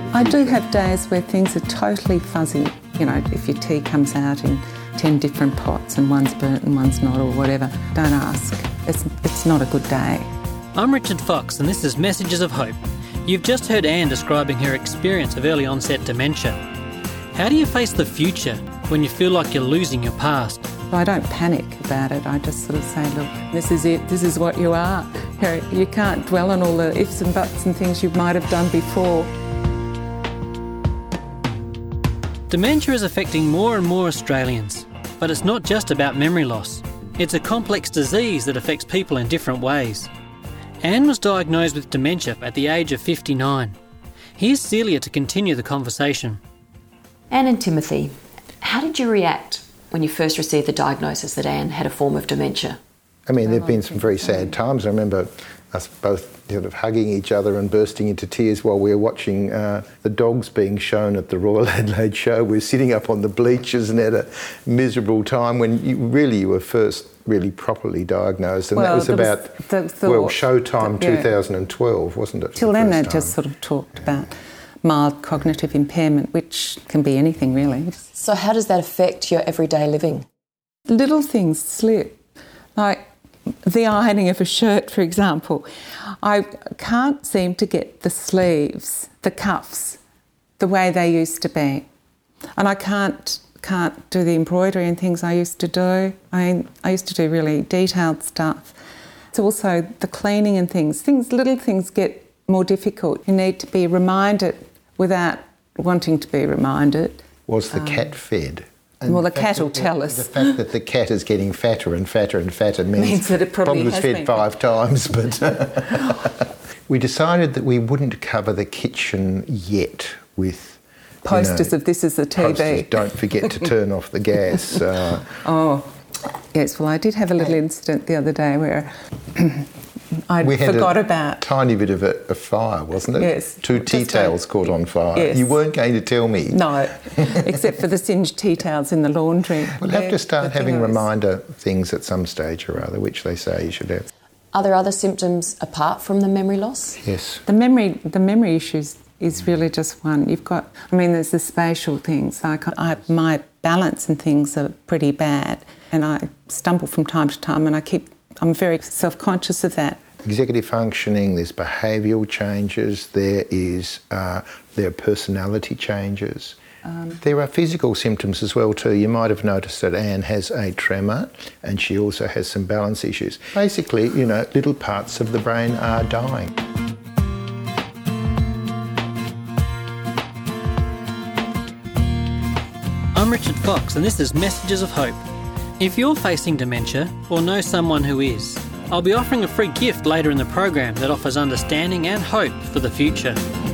I do have days where things are totally fuzzy. You know, if your tea comes out in 10 different pots and one's burnt and one's not or whatever, don't ask. It's not a good day. I'm Richard Fox and this is Messages of Hope. You've just heard Anne describing her experience of early onset dementia. How do you face the future when you feel like you're losing your past? I don't panic about it. I just sort of say, look, this is it. This is what you are. You can't dwell on all the ifs and buts and things you might have done before. Dementia is affecting more and more Australians, but it's not just about memory loss. It's a complex disease that affects people in different ways. Anne was diagnosed with dementia at the age of 59. Here's Celia to continue the conversation. Anne and Timothy, how did you react when you first received the diagnosis that Anne had a form of dementia? I mean, there have been some very sad times. I remember us both sort of hugging each other and bursting into tears while we were watching the dogs being shown at the Royal Adelaide Show. We were sitting up on the bleachers and had a miserable time when you were first really properly diagnosed, and that was about Showtime 2012, wasn't it? Till then they just sort of talked about mild cognitive impairment, which can be anything really. So how does that affect your everyday living? Little things slip, like the ironing of a shirt, for example. I can't seem to get the sleeves, the cuffs, the way they used to be. And I can't do the embroidery and things I used to do. I used to do really detailed stuff. It's also the cleaning and things. Little things get more difficult. You need to be reminded without wanting to be reminded. Was the cat fed? And well, the cat will tell us. The fact that the cat is getting fatter and fatter and fatter means that it probably was has fed been 5 times. But we decided that we wouldn't cover the kitchen yet with posters of this as a TV. Posters, don't forget to turn off the gas. Yes. Well, I did have a little incident the other day where I forgot about. Tiny bit of a fire, wasn't it? Yes. 2 tea towels caught on fire. Yes. You weren't going to tell me. No, except for the singed tea towels in the laundry. We'll have to start having reminder things at some stage or other, which they say you should have. Are there other symptoms apart from the memory loss? Yes. The memory issues is really just one. There's the spatial things. My balance and things are pretty bad, and I stumble from time to time, and I'm very self-conscious of that. Executive functioning, there's behavioural changes, there are personality changes. There are physical symptoms as well too. You might have noticed that Anne has a tremor and she also has some balance issues. Basically, little parts of the brain are dying. I'm Richard Fox and this is Messages of Hope. If you're facing dementia or know someone who is, I'll be offering a free gift later in the program that offers understanding and hope for the future.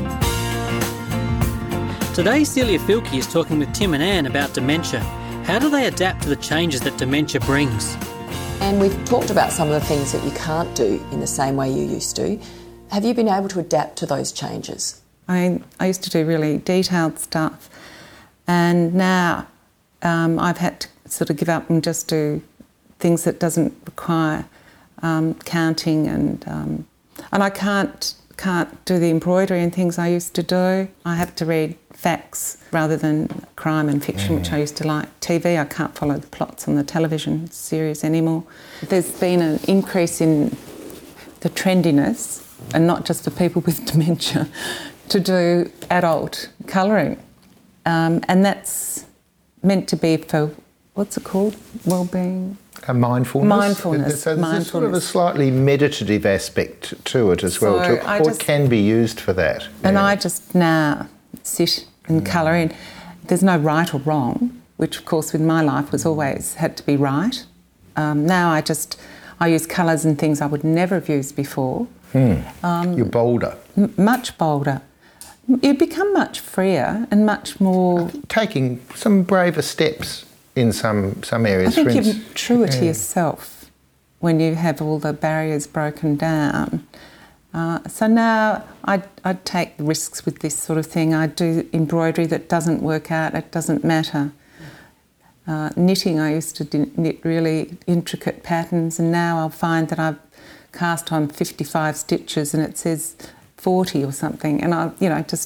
Today, Celia Filkey is talking with Tim and Anne about dementia. How do they adapt to the changes that dementia brings? And we've talked about some of the things that you can't do in the same way you used to. Have you been able to adapt to those changes? I used to do really detailed stuff, and now I've had to sort of give up and just do things that doesn't require counting, and I can't do the embroidery and things I used to do. I have to read facts rather than crime and fiction, which I used to like. TV, I can't follow the plots on the television series anymore. There's been an increase in the trendiness, and not just for people with dementia, to do adult colouring. And that's meant to be for, what's it called? Wellbeing? Mindfulness. Mindfulness. So there's sort of a slightly meditative aspect to it as well, or it can be used for that. And I just now sit and colour in. There's no right or wrong, which of course with my life was always had to be right. Now I use colours and things I would never have used before. You're bolder. Much bolder. You become much freer and much more... Taking some braver steps in some areas. I think you're truer to yourself when you have all the barriers broken down. So now I take risks with this sort of thing. I do embroidery that doesn't work out, it doesn't matter. Knitting, I used to knit really intricate patterns, and now I'll find that I've cast on 55 stitches and it says 40 or something, and I just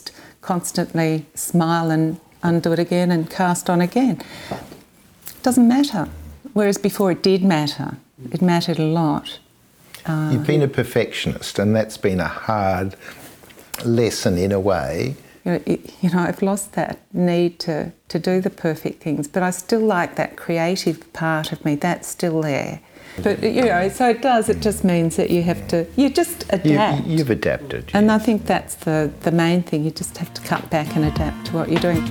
constantly smile and undo it again and cast on again. It doesn't matter. Whereas before it did matter. It mattered a lot. You've been a perfectionist, and that's been a hard lesson in a way. I've lost that need to do the perfect things, but I still like that creative part of me. That's still there. But, so it does. It just means that you just adapt. You've adapted. Yes. And I think that's the main thing. You just have to cut back and adapt to what you're doing.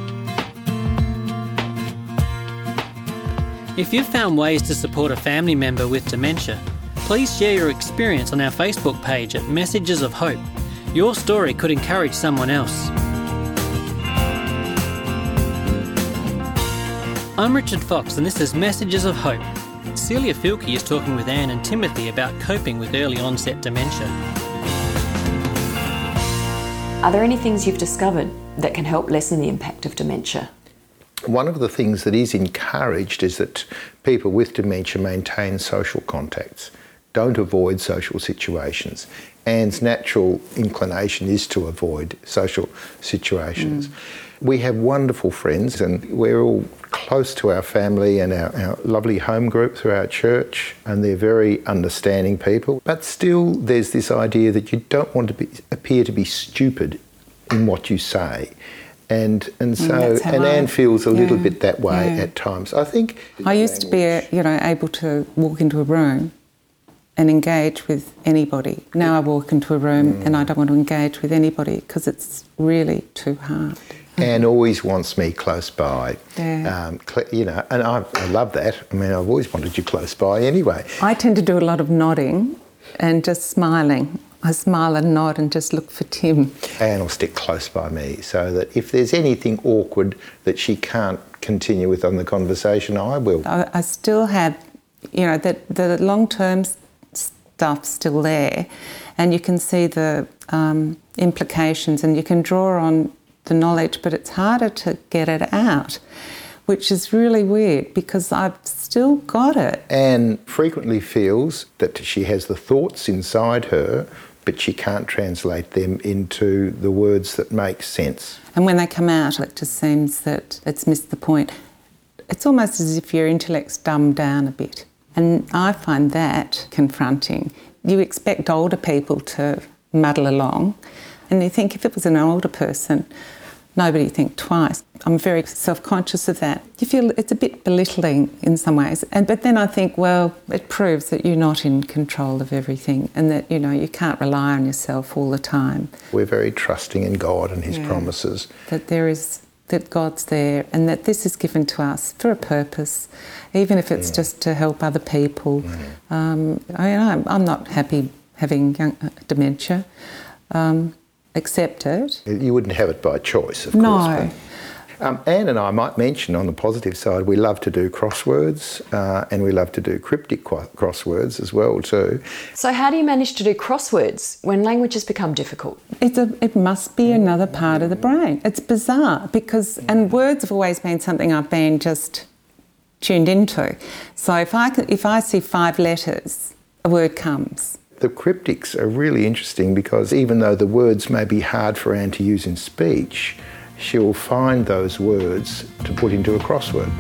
If you've found ways to support a family member with dementia, please share your experience on our Facebook page at Messages of Hope. Your story could encourage someone else. I'm Richard Fox and this is Messages of Hope. Celia Filkey is talking with Anne and Timothy about coping with early onset dementia. Are there any things you've discovered that can help lessen the impact of dementia? One of the things that is encouraged is that people with dementia maintain social contacts, don't avoid social situations. Anne's natural inclination is to avoid social situations. We have wonderful friends and we're all close to our family and our lovely home group through our church, and they're very understanding people. But still there's this idea that you don't want to appear to be stupid in what you say. And Anne feels a little bit that way at times. I think I used to be able to walk into a room and engage with anybody. Now I walk into a room and I don't want to engage with anybody because it's really too hard. Anne always wants me close by, and I love that. I mean, I've always wanted you close by anyway. I tend to do a lot of nodding and just smiling. I smile and nod and just look for Tim. Anne will stick close by me so that if there's anything awkward that she can't continue with on the conversation, I will. I still have, that the long-term stuff still there, and you can see the implications and you can draw on the knowledge, but it's harder to get it out, which is really weird because I've still got it. Anne frequently feels that she has the thoughts inside her, but she can't translate them into the words that make sense. And when they come out, it just seems that it's missed the point. It's almost as if your intellect's dumbed down a bit. And I find that confronting. You expect older people to muddle along, and you think if it was an older person, nobody would think twice. I'm very self-conscious of that. You feel it's a bit belittling in some ways. But then I think, well, it proves that you're not in control of everything and that, you can't rely on yourself all the time. We're very trusting in God and His promises. That God's there and that this is given to us for a purpose, even if it's just to help other people. I'm not happy having dementia. Accept it. You wouldn't have it by choice, of course. No. Anne and I might mention on the positive side, we love to do crosswords and we love to do cryptic crosswords as well too. So how do you manage to do crosswords when language has become difficult? It must be another part of the brain. It's bizarre and words have always been something I've been just tuned into. So if I see 5 letters, a word comes. The cryptics are really interesting because even though the words may be hard for Anne to use in speech, she will find those words to put into a crossword.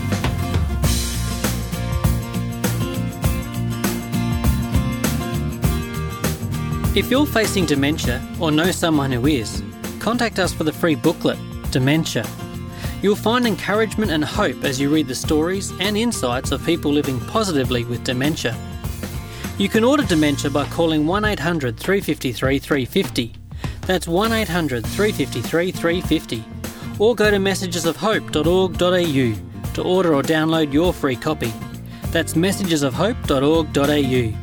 If you're facing dementia or know someone who is, contact us for the free booklet, Dementia. You'll find encouragement and hope as you read the stories and insights of people living positively with dementia. You can order Dementia by calling 1800 353 350. That's 1800 353 350. Or go to messagesofhope.org.au to order or download your free copy. That's messagesofhope.org.au.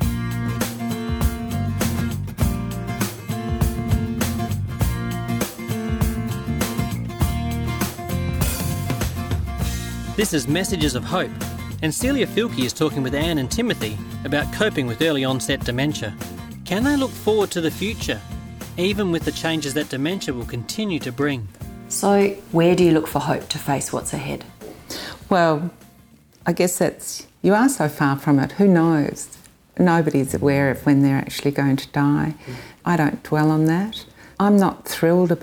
This is Messages of Hope, and Celia Filkey is talking with Anne and Timothy about coping with early onset dementia. Can they look forward to the future, even with the changes that dementia will continue to bring? So where do you look for hope to face what's ahead? Well, I guess you are so far from it, who knows? Nobody's aware of when they're actually going to die. I don't dwell on that. I'm not thrilled about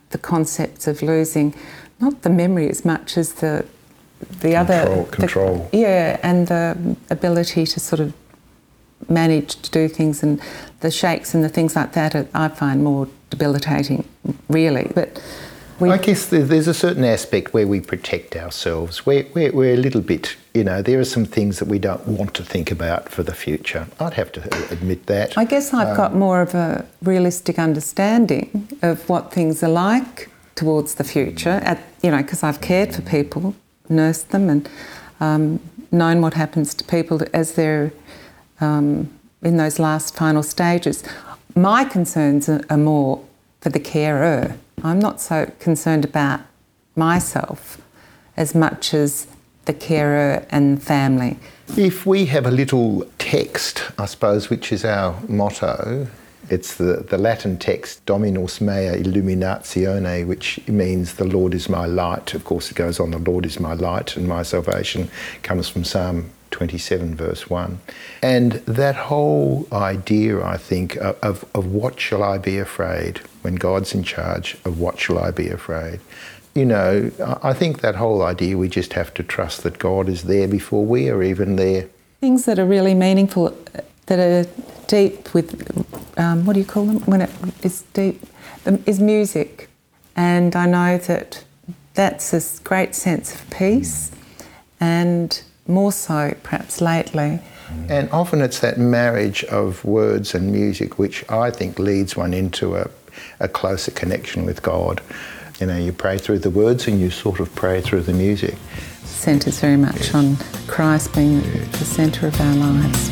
the concepts of losing not the memory as much as the other control. And the ability to sort of manage to do things, and the shakes and the things like that I find more debilitating, really. But I guess there's a certain aspect where we protect ourselves. We're a little bit, there are some things that we don't want to think about for the future. I'd have to admit that. I guess I've got more of a realistic understanding of what things are like towards the future, because I've cared for people, nursed them, and known what happens to people as they're in those last final stages. My concerns are more for the carer. I'm not so concerned about myself as much as the carer and the family. If we have a little text, I suppose, which is our motto, it's the Latin text, Dominus mea illuminatione, which means the Lord is my light. Of course, it goes on, the Lord is my light and my salvation, comes from Psalm 27 verse 1. And that whole idea, I think, of what shall I be afraid when God's in charge, of what shall I be afraid? I think that whole idea, we just have to trust that God is there before we are even there. Things that are really meaningful, that are deep with, what do you call them, when it is deep, is music. And I know that that's a great sense of peace, and more so perhaps lately. And often it's that marriage of words and music which I think leads one into a closer connection with God. You pray through the words and you sort of pray through the music. Centres very much on Christ being the centre of our lives.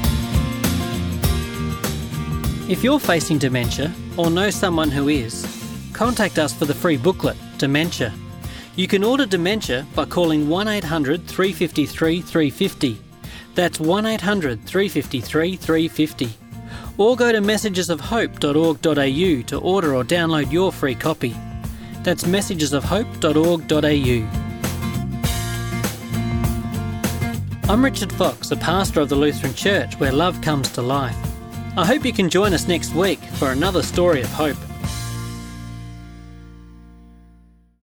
If you're facing dementia or know someone who is, contact us for the free booklet, Dementia. You can order Dementia by calling 1800 353 350. That's 1800 353 350. Or go to messagesofhope.org.au to order or download your free copy. That's messagesofhope.org.au. I'm Richard Fox, a pastor of the Lutheran Church where love comes to life. I hope you can join us next week for another story of hope.